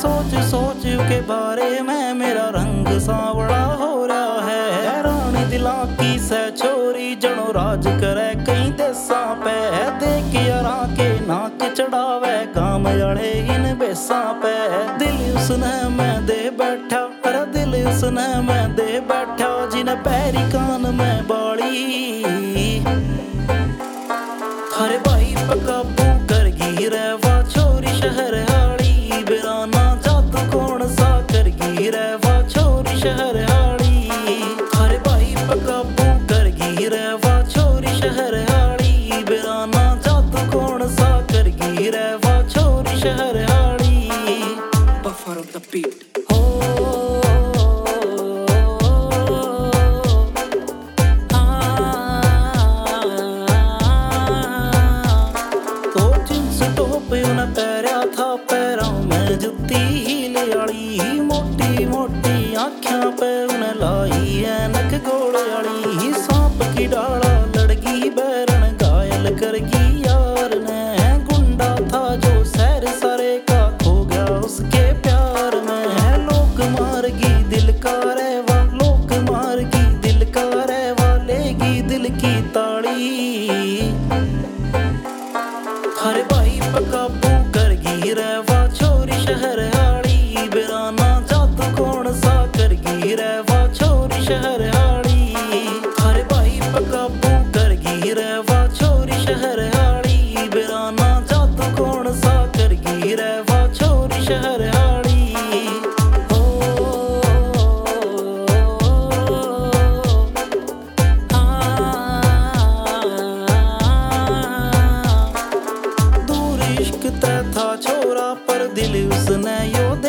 सोच सोच के बारे में मेरा रंग सांवला हो रहा है। रानी दिलां की सै छोरी जनो राज करे कई देसां पे। देख यारां के नाक चढ़ावे काम अड़े इन बेसां पे। दिल उसने मैं दे बैठा, अरे दिल उसने मैं दे बैठा जिन्हें पैरी कान में बाड़ी। हरे भाई पकाबू कर गिरे वा छोरी शहर हाड़ी। बिराना जादू कौन सा कर गिरे वा छोरी शहर हाड़ी। हरे भाई पकाबू कर गिरे वा छोरी शहर हाड़ी। बिराना जादू कौन सा कर गिरे वा छोरी शहर हाड़ी। Buffer of the beat. पैरा था पैरों में जुत्ती हील आली। मोटी मोटी आँखों पे उन्हें लाई ऐनक गोड़ आली। सांप की डाला लड़की बैरन घायल करगी यार ने। गुंडा था जो सैर सारे का खो गया उसके प्यार में। लोक मारगी दिल का रहवा, लोक मारगी दिल का रहवा लेगी दिल की ताड़ी। हरे भाई पकाबू कर गिरे वा छोरी शहर हाड़ी। बिराना जादू कौन सा कर गिरे वा छोरी शहर हाड़ी। हरे भाई पकाबू कर गिरे वा छोरी शहर हाड़ी। बिराना जादू कौन सा कर गिरे वा छोरी शहर हाड़ी। था छोरा पर दिल उसने यो